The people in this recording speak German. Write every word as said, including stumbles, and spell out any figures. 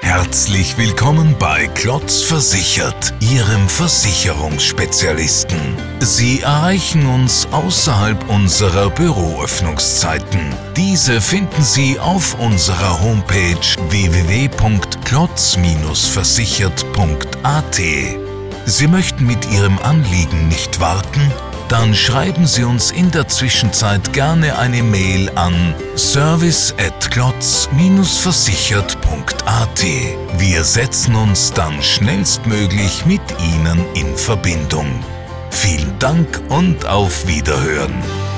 Herzlich willkommen bei Klotz Versichert, Ihrem Versicherungsspezialisten. Sie erreichen uns außerhalb unserer Büroöffnungszeiten. Diese finden Sie auf unserer Homepage w w w punkt klotz versichert punkt a t. Sie möchten mit Ihrem Anliegen nicht warten? Dann schreiben Sie uns in der Zwischenzeit gerne eine Mail an service at klotz versichert punkt a t. Wir setzen uns dann schnellstmöglich mit Ihnen in Verbindung. Vielen Dank und auf Wiederhören.